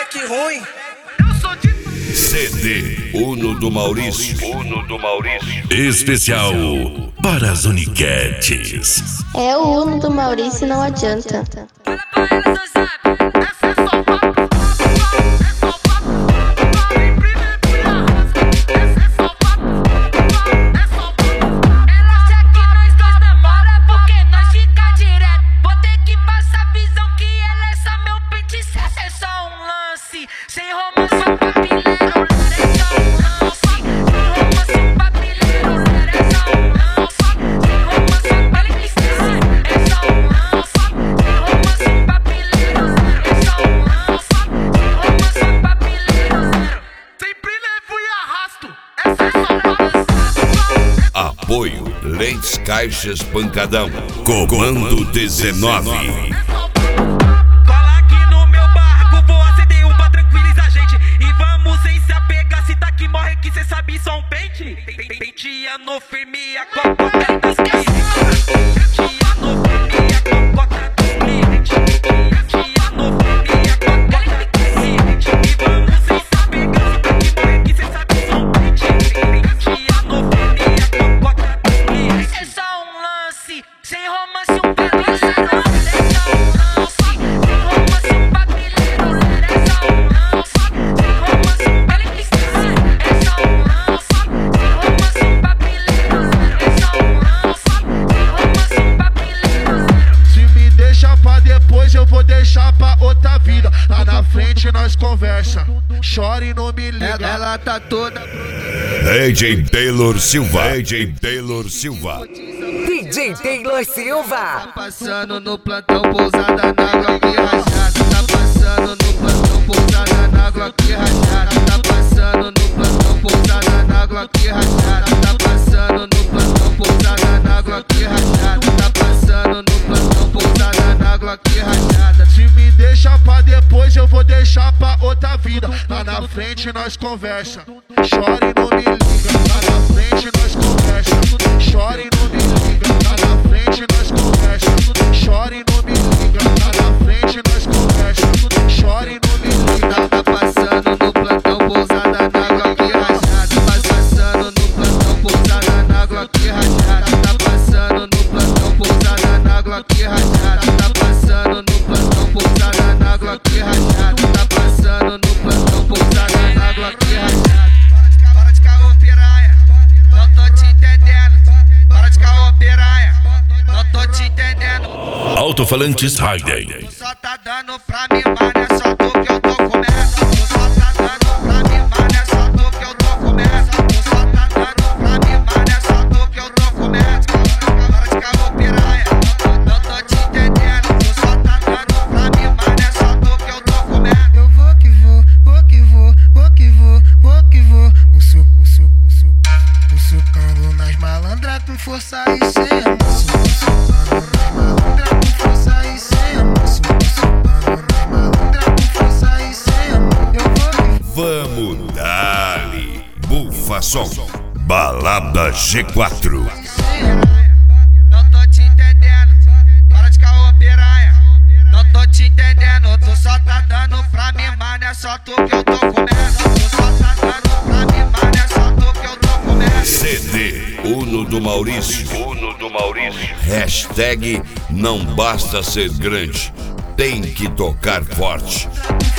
Que ruim. CD Uno do Maurício. Especial para as Uniquetes. É o Uno do Maurício, não adianta. Apoio Lentes Caixas Pancadão. Comando 19. Cola aqui no meu barco, vou acender um pra tranquilizar a gente. E vamos sem se apegar, se tá que morre que cê sabe só um pente. Penteando firme a cocota dos clientes. Penteando firme a cocota dos clientes. Penteando firme a cocota dos clientes. E vamos sem se apegar, se tá que morre que cê sabe só um pente. Penteando firme a cocota dos clientes. É só um lance, sem romance, um pedaço. Depois eu vou deixar pra outra vida. Lá na frente nós conversa. Chora e não me liga. Ela tá toda DJ Taylor Silva. DJ Taylor Silva. Tá passando no plantão, pousada na água que rajada. Tá passando no plantão, pousada na água que rajada. Tá passando no plantão, pousada na água que rajada. Tá passando no plantão, pousada na água que rajada. Tá passando no plantão, pousada na água que rajada. Se me deixa pra depois eu vou deixar pra outra vida. Lá na frente nós conversa. Chora e não me liga. Lá na frente nós conversa. Chora e não me liga. Lá na frente nós conversa. Chora e não me liga. Lá na frente nós conversa. Chora e não me liga. Tá passando no plantão, pousada na água que rajada. Tá passando no plantão, pousada na água que rajada. Tá passando no plantão, pousada na água que rajada. Tá passando no plantão, pousada na água que rajada. Tá passando no plantão, pousada na água que rajada. Para de caô, piranha, não tô te entendendo. Para de caô, piranha, não tô te entendendo. Alto-falantes Hayden. Só tá dando pra mim, mano, é só tu que eu tô comendo. Tu só tá dando pra mim, mano, é só tu que eu tô comendo. Tu só tá dando pra mim, mano, é só tu que eu tô comendo. Para de caô, piranha, não tô te entendendo. Tu só tá dando pra mim, mano, é só tu que eu tô comendo. Eu vou que vou, vou que vou, vou que vou, vou que vou. O sucando nas malandras com força e sem emoção. O sucando nas malandras com força e sem emoção. O sucando nas malandras com força e sem emoção. Eu vou que Vamos dali. Bufa som. Balada G4. não tô te entendendo. Para de caô, piranha, não tô te entendendo. Tu só tá dando pra mim, mano, é só tu que eu tô comendo. Tu só tá dando pra mim, mano, é só tu que eu tô comendo. CD Uno do Maurício. Hashtag não basta ser grande, tem que tocar forte.